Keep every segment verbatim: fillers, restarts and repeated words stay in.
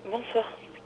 Bonsoir.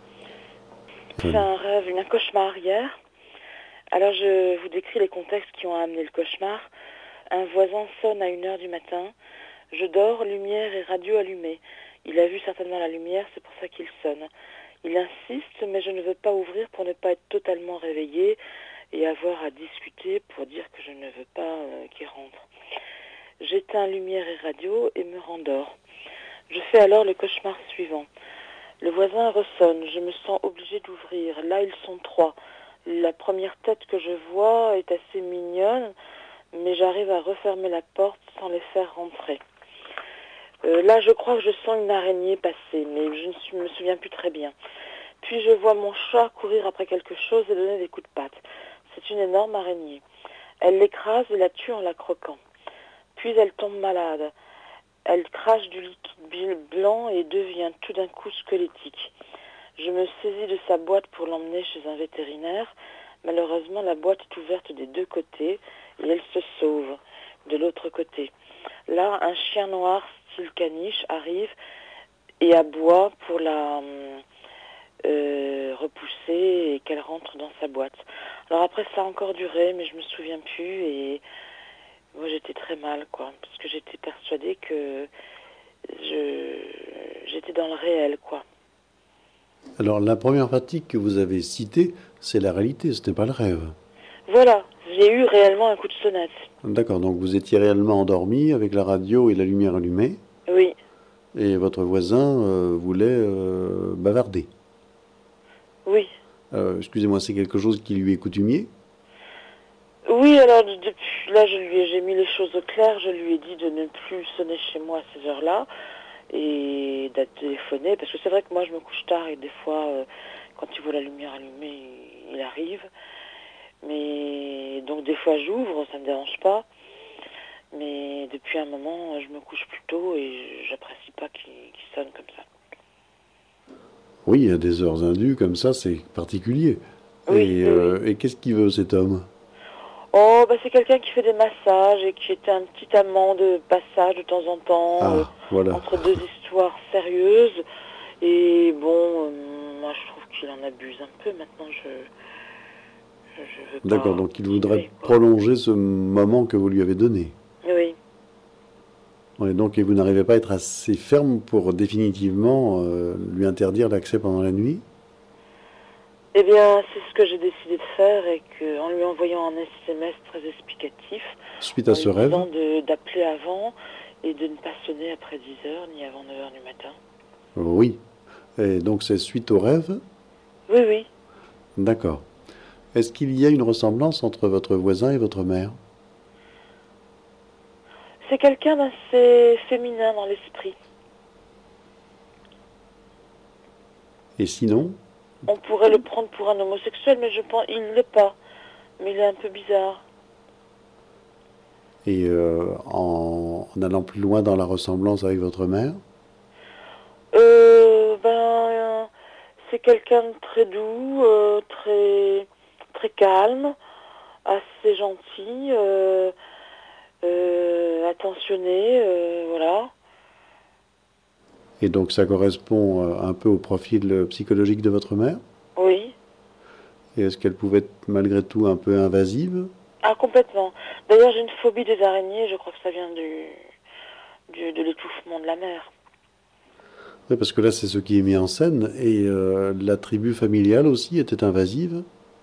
C'est un rêve, un cauchemar hier. Alors je vous décris les contextes qui ont amené le cauchemar. Un voisin sonne à une heure du matin. Je dors, lumière et radio allumée. Il a vu certainement la lumière, c'est pour ça qu'il sonne. Il insiste, mais je ne veux pas ouvrir pour ne pas être totalement réveillée et avoir à discuter pour dire que je ne veux pas euh, qu'il rentre. J'éteins lumière et radio et me rendors. Je fais alors le cauchemar suivant. Le voisin ressonne, je me sens obligée d'ouvrir. Là, ils sont trois. La première tête que je vois est assez mignonne, mais j'arrive à refermer la porte sans les faire rentrer. Euh, là, je crois que je sens une araignée passer, mais je ne me souviens plus très bien. Puis je vois mon chat courir après quelque chose et donner des coups de patte. C'est une énorme araignée. Elle l'écrase et la tue en la croquant. Puis elle tombe malade. Elle crache du liquide blanc et devient tout d'un coup squelettique. Je me saisis de sa boîte pour l'emmener chez un vétérinaire. Malheureusement, la boîte est ouverte des deux côtés et elle se sauve de l'autre côté. Là, un chien noir style caniche arrive et aboie pour la euh, repousser et qu'elle rentre dans sa boîte. Alors après, ça a encore duré, mais je me souviens plus et moi j'étais très mal, quoi, parce que j'étais persuadée que je j'étais dans le réel, quoi. Alors, la première partie que vous avez citée, c'est la réalité, ce n'est pas le rêve. Voilà, j'ai eu réellement un coup de sonnette. D'accord, donc vous étiez réellement endormi avec la radio et la lumière allumée. Oui. Et votre voisin euh, voulait euh, bavarder. Oui. Euh, excusez-moi, c'est quelque chose qui lui est coutumier? Oui, alors depuis là, je lui ai, j'ai mis les choses au clair. Je lui ai dit de ne plus sonner chez moi à ces heures-là et d'être téléphoné, parce que c'est vrai que moi je me couche tard et des fois, euh, quand il voit la lumière allumée, il arrive. Mais donc des fois j'ouvre, ça me dérange pas. Mais depuis un moment, je me couche plus tôt et j'apprécie pas qu'il qu'il sonne comme ça. Oui, il y a des heures indues comme ça, c'est particulier. Oui, Et, oui, oui. euh, et qu'est-ce qu'il veut cet homme? Oh, bah c'est quelqu'un qui fait des massages et qui était un petit amant de passage de temps en temps, euh, Ah, voilà. entre deux histoires sérieuses. Et bon, euh, moi je trouve qu'il en abuse un peu. Maintenant, je je, je veux D'accord, pas donc il voudrait continuer, quoi. prolonger ce moment que vous lui avez donné. Oui. Ouais, donc, et vous n'arrivez pas à être assez ferme pour définitivement euh, lui interdire l'accès pendant la nuit? Eh bien, c'est ce que j'ai décidé de faire et que, en lui envoyant un S M S très explicatif, Suite à en lui ce rêve? disant de d'appeler avant et de ne pas sonner après dix heures ni avant neuf heures du matin. Oui. Et donc c'est suite au rêve? Oui, oui. D'accord. Est-ce qu'il y a une ressemblance entre votre voisin et votre mère? C'est quelqu'un d'assez féminin dans l'esprit. Et sinon? On pourrait le prendre pour un homosexuel, mais je pense il ne l'est pas. Mais il est un peu bizarre. Et euh, en, en allant plus loin dans la ressemblance avec votre mère? Euh, ben, euh, c'est quelqu'un de très doux, euh, très, très calme, assez gentil, euh, euh, attentionné, euh, voilà. Et donc ça correspond euh, un peu au profil euh, psychologique de votre mère? Oui. Et est-ce qu'elle pouvait être malgré tout un peu invasive? Ah, complètement. D'ailleurs, j'ai une phobie des araignées, je crois que ça vient du, du de l'étouffement de la mer. Oui, parce que là c'est ce qui est mis en scène. Et euh, la tribu familiale aussi était invasive?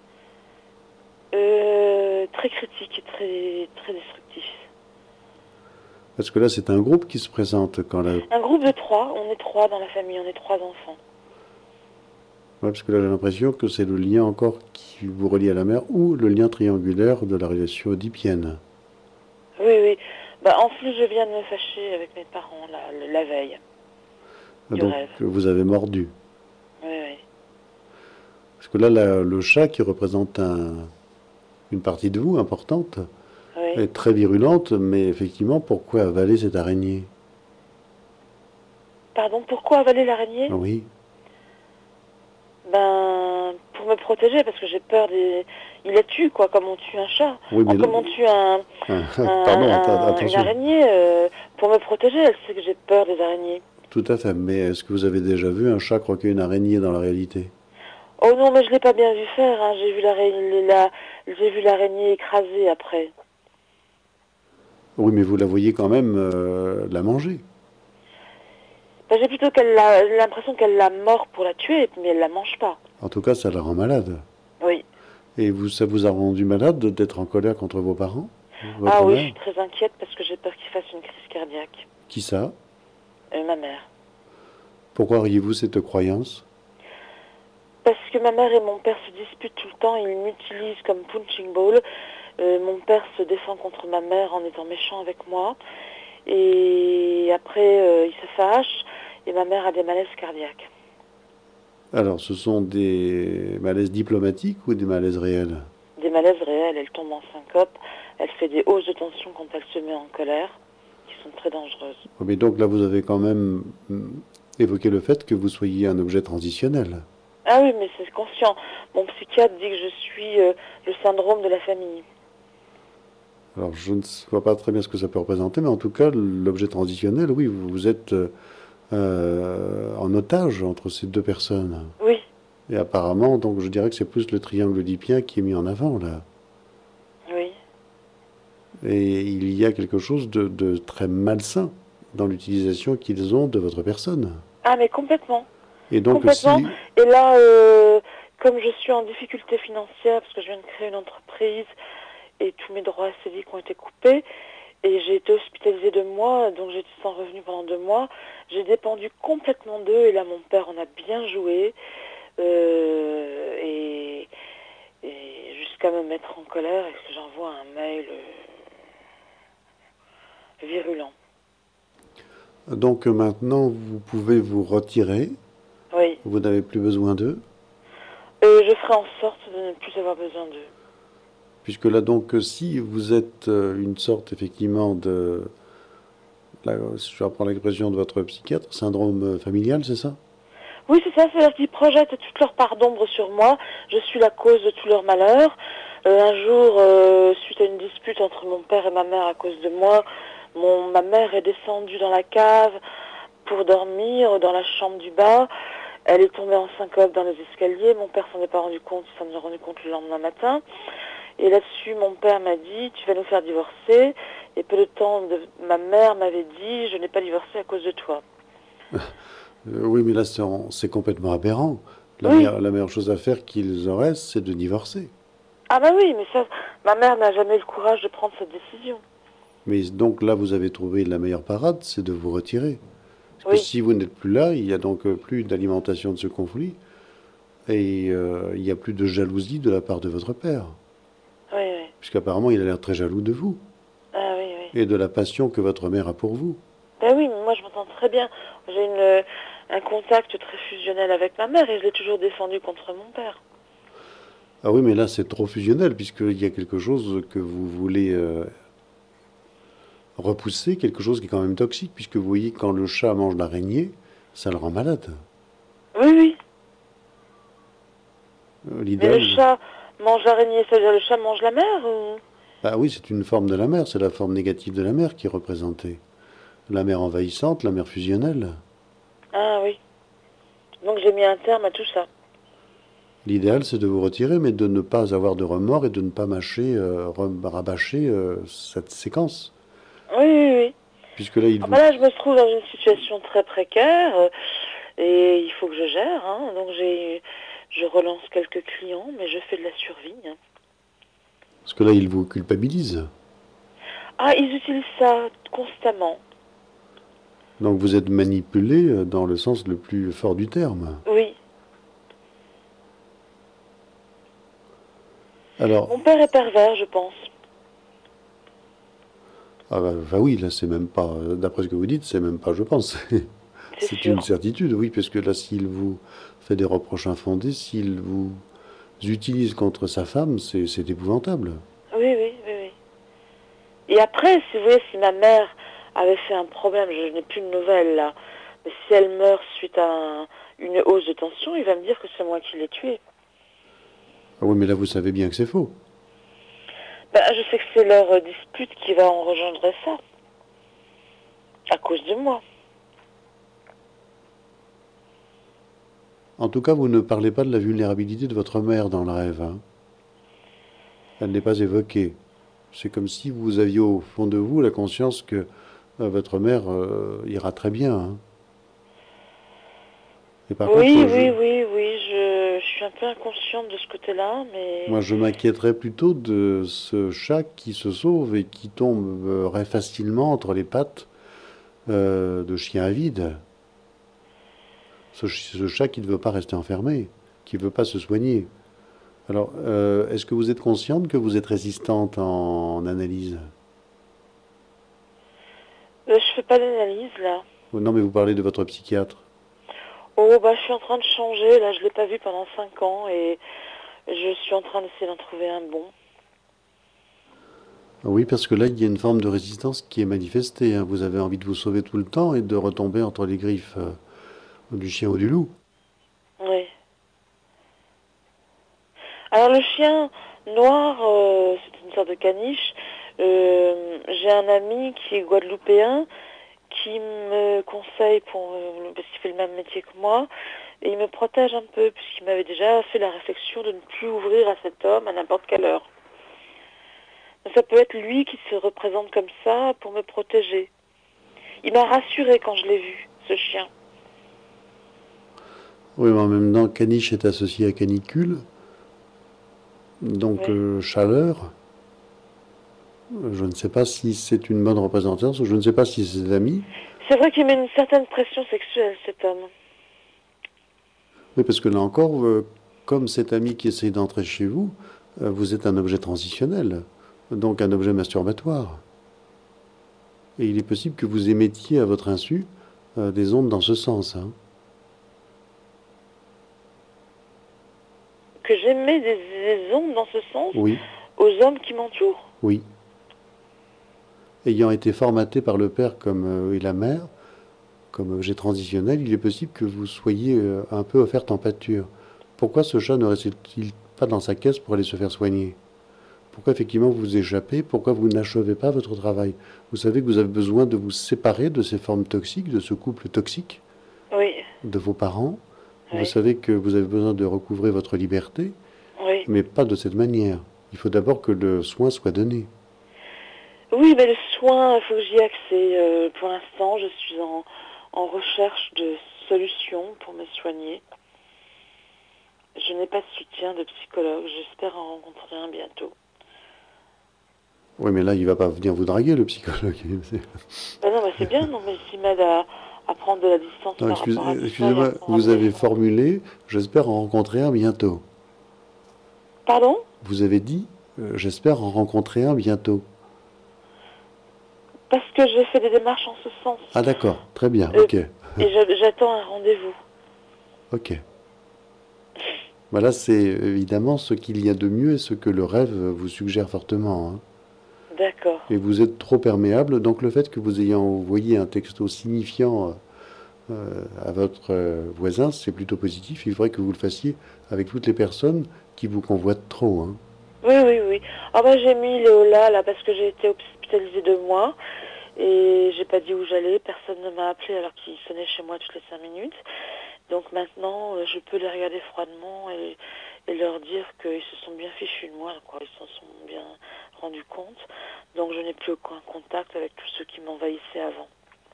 Euh, très critique et très, très destructif. Parce que là c'est un groupe qui se présente quand la... Ouais, Un groupe de trois, on est trois dans la famille, on est trois enfants. parce que là j'ai l'impression que c'est le lien encore qui vous relie à la mère ou le lien triangulaire de la relation oedipienne. Oui, oui. Bah, en plus, je viens de me fâcher avec mes parents la, la veille du Donc rêve. vous avez mordu. Oui, oui. Parce que là, la- le chat qui représente un- une partie de vous importante Oui. est très virulente, mais effectivement, pourquoi avaler cette araignée? Pardon, pourquoi avaler l'araignée? Oui. Ben, pour me protéger, parce que j'ai peur des... Il la tue, quoi, comme on tue un chat. Oui, En, mais... comme on tue un, Ah, un- pardon, atta- un- une attention. araignée, euh, pour me protéger, elle sait que j'ai peur des araignées. Tout à fait. Mais est-ce que vous avez déjà vu un chat croquer une araignée dans la réalité? Oh non, mais je l'ai pas bien vu faire, hein. J'ai vu l'araignée la, j'ai vu l'araignée écrasée après. Oui, mais vous la voyez quand même euh, la manger. Ben, j'ai plutôt qu'elle l'a, l'impression qu'elle la mord pour la tuer, mais elle la mange pas. En tout cas, ça la rend malade. Oui. Et vous, ça vous a rendu malade d'être en colère contre vos parents, Ah votre oui, je mère? suis très inquiète parce que j'ai peur qu'il fasse une crise cardiaque. Qui ça? Euh, ma mère. Pourquoi auriez-vous cette croyance? Parce que ma mère et mon père se disputent tout le temps, ils m'utilisent comme punching ball. Euh, mon père se défend contre ma mère en étant méchant avec moi. Et après, euh, il se fâche et ma mère a des malaises cardiaques. Alors, ce sont des malaises diplomatiques ou des malaises réels? Des malaises réelles, elle tombe en syncope, elle fait des hausses de tension quand elle se met en colère, qui sont très dangereuses. Oh, mais donc là, vous avez quand même mm, évoqué le fait que vous soyez un objet transitionnel. Ah oui, mais c'est conscient. Mon psychiatre dit que je suis euh, le syndrome de la famille. Alors, je ne vois pas très bien ce que ça peut représenter, mais en tout cas, l'objet transitionnel, oui, vous vous êtes euh, euh, en otage entre ces deux personnes. Oui, Et apparemment, donc, je dirais que c'est plus le triangle oedipien qui est mis en avant, là. oui. Et il y a quelque chose de, de très malsain dans l'utilisation qu'ils ont de votre personne. Ah mais complètement, Et donc, complètement. si... Et là, euh, comme je suis en difficulté financière, parce que je viens de créer une entreprise et tous mes droits civiques ont été coupés, et j'ai été hospitalisée deux mois, donc j'étais sans revenu pendant deux mois, j'ai dépendu complètement d'eux, et là mon père en a bien joué, euh, et, et jusqu'à me mettre en colère, et que j'envoie un mail euh, virulent. Donc maintenant, vous pouvez vous retirer. Oui. Vous n'avez plus besoin d'eux. Euh, je ferai en sorte de ne plus avoir besoin d'eux. Puisque là, donc, si vous êtes euh, une sorte, effectivement, de... Là, si je reprends l'expression de votre psychiatre, syndrome familial, c'est ça? Oui, c'est ça, c'est-à-dire qu'ils projettent toute leur part d'ombre sur moi. Je suis la cause de tout leur malheur. Euh, un jour, euh, suite à une dispute entre mon père et ma mère à cause de moi, mon, ma mère est descendue dans la cave pour dormir dans la chambre du bas. Elle est tombée en syncope dans les escaliers. Mon père s'en est pas rendu compte, il s'en est rendu compte le lendemain matin. Et là-dessus, mon père m'a dit, tu vas nous faire divorcer. Et peu de temps, de, ma mère m'avait dit, je n'ai pas divorcé à cause de toi. Euh, oui, mais là, c'est en- c'est complètement aberrant. La, Oui. meilleure, la meilleure chose à faire qu'ils auraient, c'est de divorcer. Ah bah oui, mais ça, ma mère n'a jamais eu le courage de prendre cette décision. Mais donc là, vous avez trouvé la meilleure parade, c'est de vous retirer. Parce que Oui, si vous n'êtes plus là, il n'y a donc euh, plus d'alimentation de ce conflit. Et euh, il n'y a plus de jalousie de la part de votre père. oui, oui. Puisqu'apparemment, il a l'air très jaloux de vous. Ah oui, oui. Et de la passion que votre mère a pour vous. Ben oui, mais moi je m'entends très bien. J'ai une, un contact très fusionnel avec ma mère et je l'ai toujours défendu contre mon père. Ah oui, mais là, c'est trop fusionnel, puisqu'il y a quelque chose que vous voulez euh, repousser, quelque chose qui est quand même toxique, puisque vous voyez, quand le chat mange l'araignée, ça le rend malade. Oui, oui. Euh, Mais L'idéal... le chat mange l'araignée, ça veut dire le chat mange la mère ou... Ah oui, c'est une forme de la mer, c'est la forme négative de la mer qui est représentée. La mer envahissante, la mer fusionnelle. Ah oui. Donc j'ai mis un terme à tout ça. L'idéal, c'est de vous retirer, mais de ne pas avoir de remords et de ne pas mâcher, euh, rabâcher euh, cette séquence. Oui, oui, oui. Puisque là, il Ah vous... ben là, je me trouve dans une situation très précaire euh, et il faut que je gère. Hein. Donc j'ai, je relance quelques clients, mais je fais de la survie. Hein. Parce que là, il vous culpabilise. Ah, ils utilisent ça constamment. Donc vous êtes manipulé euh, dans le sens le plus fort du terme. Oui. Alors, Mon père est pervers, je pense. ah bah, bah oui, là, c'est même pas, euh, d'après ce que vous dites, c'est même pas, je pense. C'est C'est une sûr. certitude, oui, parce que là, s'il vous fait des reproches infondés, s'il vous utilise contre sa femme, c'est c'est épouvantable. Oui, oui, oui, oui. Et après, si vous voyez, si ma mère avait fait un problème, je n'ai plus de nouvelles là, mais si elle meurt suite à un- une hausse de tension, il va me dire que c'est moi qui l'ai tuée. Ah oui, mais là, vous savez bien que c'est faux. Ben, je sais que c'est leur euh, dispute qui va engendrer ça, à cause de moi. En tout cas, vous ne parlez pas de la vulnérabilité de votre mère dans le rêve, hein. Elle n'est pas évoquée. C'est comme si vous aviez au fond de vous la conscience que euh, votre mère euh, ira très bien, hein. Et par Oui, contre, je, oui, oui, oui, je, je suis un peu inconsciente de ce côté-là, mais moi, je m'inquiéterais plutôt de ce chat qui se sauve et qui tomberait facilement entre les pattes euh, de chiens avides. Ce, ce chat qui ne veut pas rester enfermé, qui ne veut pas se soigner. Alors, euh, est-ce que vous êtes consciente que vous êtes résistante en, en analyse? euh, je fais pas d'analyse là. Oh, non, mais vous parlez de votre psychiatre. Oh, bah, je suis en train de changer. Là, je l'ai pas vu pendant cinq ans et je suis en train d'essayer d'en trouver un bon. Oui, parce que là, il y a une forme de résistance qui est manifestée, hein. Vous avez envie de vous sauver tout le temps et de retomber entre les griffes euh, du chien ou du loup. Oui. Alors, le chien noir, euh, c'est une sorte de caniche. Euh, j'ai un ami qui est guadeloupéen qui me conseille pour, euh, parce qu'il fait le même métier que moi, et il me protège un peu, puisqu'il m'avait déjà fait la réflexion de ne plus ouvrir à cet homme à n'importe quelle heure. Ça peut être lui qui se représente comme ça pour me protéger. Il m'a rassurée quand je l'ai vu, ce chien. Oui, mais en même temps, caniche est associé à canicule, donc Oui. euh, chaleur. Je ne sais pas si c'est une bonne représentation, je ne sais pas si c'est des amis. C'est vrai qu'il met une certaine pression sexuelle, cet homme. Oui, parce que là encore, euh, comme cet ami qui essaye d'entrer chez vous, euh, vous êtes un objet transitionnel, donc un objet masturbatoire. Et il est possible que vous émettiez à votre insu euh, des ondes dans ce sens, hein. Que j'aimais des, des ondes dans ce sens Oui, aux hommes qui m'entourent. oui. Ayant été formaté par le père comme, euh, et la mère, comme objet transitionnel, il est possible que vous soyez euh, un peu offerte en pâture. Pourquoi ce chat ne restait-il pas dans sa caisse pour aller se faire soigner? Pourquoi effectivement vous échappez? Pourquoi vous n'achevez pas votre travail? Vous savez que vous avez besoin de vous séparer de ces formes toxiques, de ce couple toxique, Oui, de vos parents. Vous oui, savez que vous avez besoin de recouvrer votre liberté, oui. mais pas de cette manière. Il faut d'abord que le soin soit donné. Oui, mais le soin, il faut que j'y ai accès. Euh, pour l'instant, je suis en, en recherche de solutions pour me soigner. Je n'ai pas de soutien de psychologue. J'espère en rencontrer un bientôt. Oui, mais là, il va pas venir vous draguer, le psychologue. Ben non, mais c'est bien, non, mais s'il m'aide à, à prendre de la distance Non, par excuse- rapport à tout ça et à excusez-moi, prendre un vous peu avez soin. formulé, j'espère en rencontrer un bientôt. Pardon? Vous avez dit, euh, j'espère en rencontrer un bientôt. Parce que j'ai fait des démarches en ce sens. Ah d'accord, très bien, Euh, ok, et je- j'attends un rendez-vous. ok. Voilà, c'est évidemment ce qu'il y a de mieux et ce que le rêve vous suggère fortement, hein. D'accord. Et vous êtes trop perméable, donc le fait que vous ayez envoyé un texto signifiant euh, à votre euh, voisin, c'est plutôt positif. Il faudrait que vous le fassiez avec toutes les personnes qui vous convoitent trop, hein. Oui, oui, oui. Ah ben j'ai mis Léola là parce que j'ai été hospitalisée deux mois et j'ai pas dit où j'allais. Personne ne m'a appelé alors qu'il sonnait chez moi toutes les cinq minutes. Donc maintenant, euh, je peux les regarder froidement et, et leur dire qu'ils se sont bien fichus de moi, quoi. Ils s'en sont bien rendus compte. Donc je n'ai plus aucun contact avec tous ceux qui m'envahissaient avant.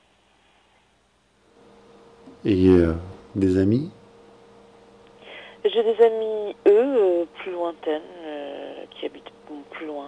Et euh, des amis. J'ai des amis, eux, euh, plus lointaines, euh, qui habitent bon, plus loin.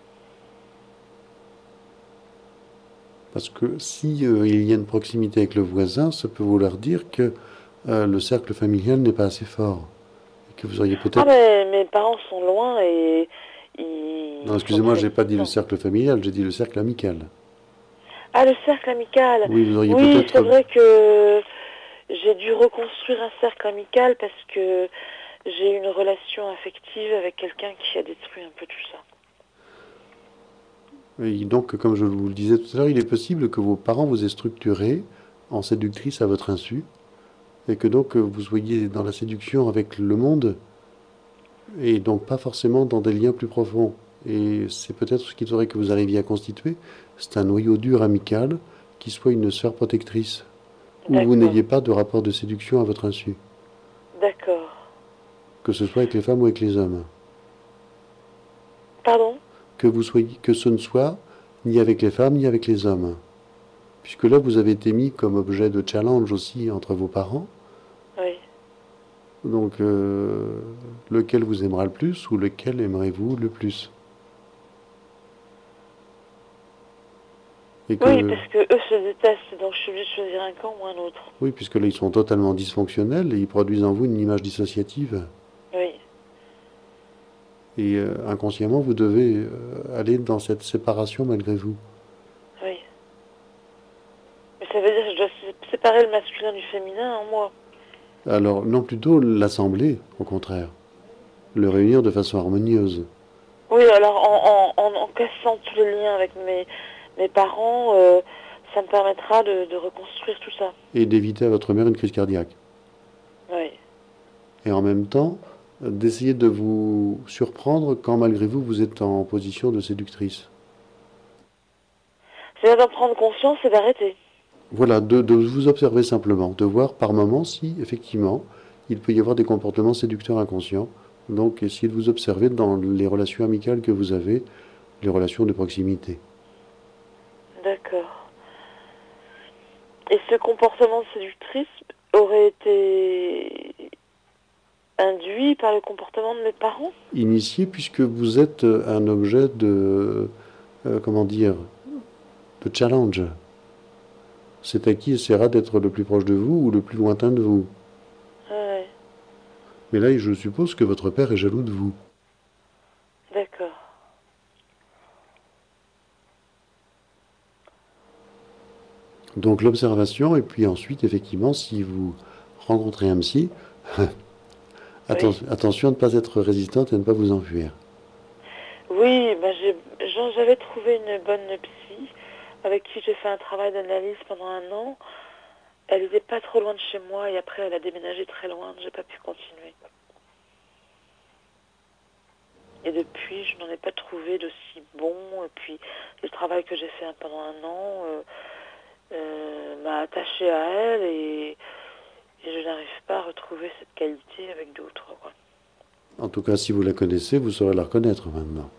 Parce que si euh, il y a une proximité avec le voisin, ça peut vouloir dire que euh, le cercle familial n'est pas assez fort. Et que vous auriez Ah peut-être... mais mes parents sont loin et Non, ils sont excusez-moi, très j'ai pas dit le distants. cercle familial, j'ai dit le cercle amical. Ah, le cercle amical. Oui, vous auriez Oui, c'est peut-être... vrai que j'ai dû reconstruire un cercle amical parce que j'ai eu une relation affective avec quelqu'un qui a détruit un peu tout ça. Et donc, comme je vous le disais tout à l'heure, il est possible que vos parents vous aient structuré en séductrice à votre insu, et que donc euh, vous soyez dans la séduction avec le monde, et donc pas forcément dans des liens plus profonds. Et c'est peut-être ce qu'il faudrait que vous arriviez à constituer, c'est un noyau dur amical qui soit une sphère protectrice, où vous D'accord, n'ayez pas de rapport de séduction à votre insu. D'accord. Que ce soit avec les femmes ou avec les hommes. Pardon? Que vous soyez, que ce ne soit ni avec les femmes ni avec les hommes. Puisque là, vous avez été mis comme objet de challenge aussi entre vos parents. Oui. Donc, euh, lequel vous aimera le plus ou lequel aimerez-vous le plus? Et que, Oui, parce que eux se détestent, donc je suis obligée de choisir un camp ou un autre. oui, puisque là, ils sont totalement dysfonctionnels et ils produisent en vous une image dissociative. Oui. Et euh, inconsciemment, vous devez euh, aller dans cette séparation malgré vous. Oui. Mais ça veut dire que je dois sé- séparer le masculin du féminin en moi. Alors, non, plutôt l'assembler, au contraire. Le réunir de façon harmonieuse. Oui, alors en, en, en, en cassant tous les liens avec mes, mes parents, euh, ça me permettra de, de reconstruire tout ça. Et d'éviter à votre mère une crise cardiaque. Oui. Et en même temps, euh, d'essayer de vous surprendre quand malgré vous, vous êtes en position de séductrice. C'est d'en prendre conscience et d'arrêter. Voilà, de, de vous observer simplement, de voir par moments si, effectivement, il peut y avoir des comportements séducteurs inconscients. Donc, essayez de vous observer dans les relations amicales que vous avez, les relations de proximité. D'accord. Et ce comportement de séductrice aurait été induit par le comportement de mes parents? Initié, puisque vous êtes un objet de, euh, comment dire, de challenge. C'est à qui essaiera d'être le plus proche de vous ou le plus lointain de vous. Ouais, Mais là, je suppose que votre père est jaloux de vous. d'accord. Donc l'observation, et puis ensuite, effectivement, si vous rencontrez un psy, atten- Oui. attention à ne pas être résistante et à ne pas vous enfuir. Oui, ben j'ai, j'en- j'avais trouvé une bonne psy avec qui j'ai fait un travail d'analyse pendant un an. Elle n'était pas trop loin de chez moi et après elle a déménagé très loin, j'ai pas pu continuer. Et depuis, je n'en ai pas trouvé d'aussi bon. Et puis, le travail que j'ai fait pendant un an euh, euh, m'a attaché à elle et, et je n'arrive pas à retrouver cette qualité avec d'autres, quoi. En tout cas, si vous la connaissez, vous saurez la reconnaître maintenant.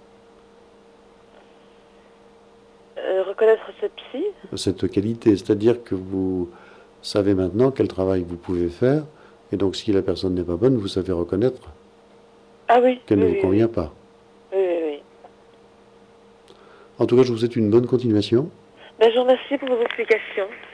Euh, reconnaître cette psy? Cette qualité, c'est-à-dire que vous savez maintenant quel travail vous pouvez faire, et donc si la personne n'est pas bonne, vous savez reconnaître Ah oui, qu'elle oui, ne vous oui, convient oui. pas. Oui, oui, oui. En tout cas, je vous souhaite une bonne continuation. Ben, je vous remercie pour vos explications.